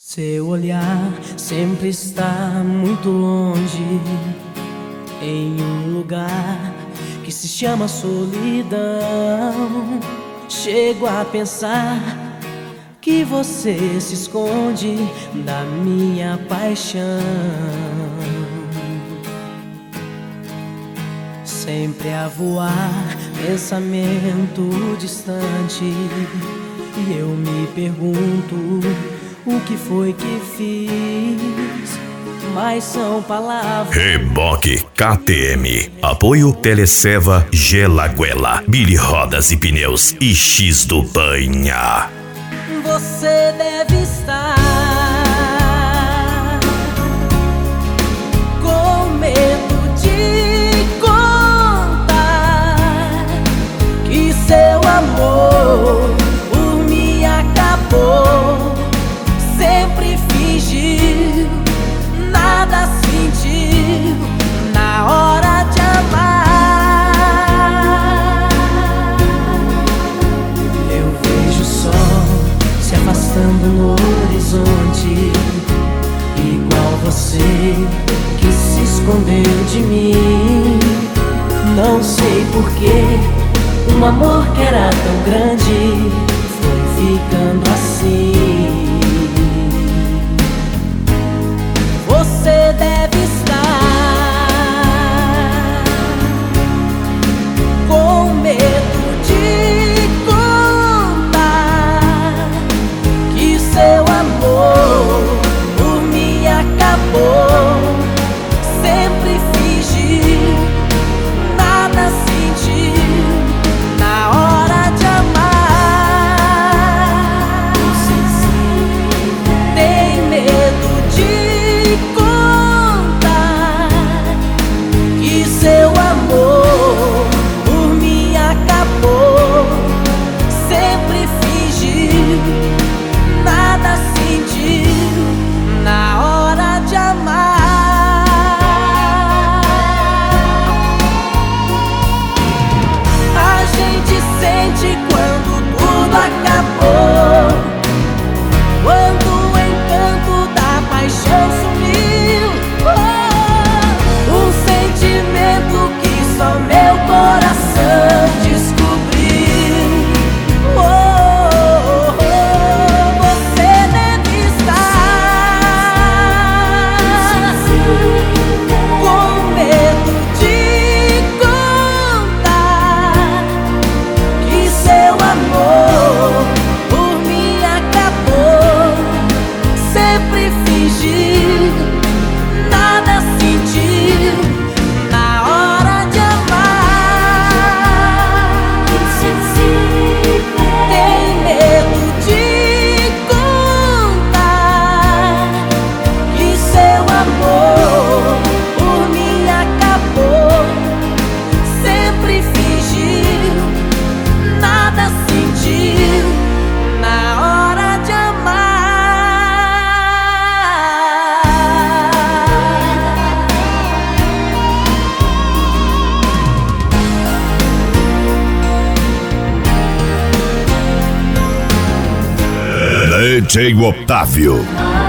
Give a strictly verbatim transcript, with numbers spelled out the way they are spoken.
Seu olhar sempre está muito longe, em um lugar que se chama solidão. Chego a pensar que você se esconde da minha paixão. Sempre a voar, pensamento distante, e eu me pergunto o que foi que fiz, mas são palavras. Reboque K T M. Apoio Teleseva, Gelaguela, Billy Rodas e Pneus e X do Banha. Você deve estar com medo de contar que seu amor por mim acabou. Sempre fingiu, nada sentiu na hora de amar. Eu vejo o sol se afastando no horizonte, igual você que se escondeu de mim. Não sei porquê, um amor que era tão grande foi ficando assim. Você deve estar com medo de contar que seu amor por mim acabou. Sempre fingiu, nada sentiu na hora de amar. Tem medo de contar que seu amor por mim acabou. Sempre fingiu, nada sentiu na hora de amar. A gente sente quando tudo acabou, quando o encanto da paixão sumiu. Oh, um sentimento que só meu coração descobriu. Oh, oh, oh, você deve estar com medo de contar que seu amor por mim acabou. Sempre fingiu, nada sentiu na hora de amar. Tem medo de contar que seu amor por mim acabou. Sempre fingiu, nada sentiu na hora de D J Otávio.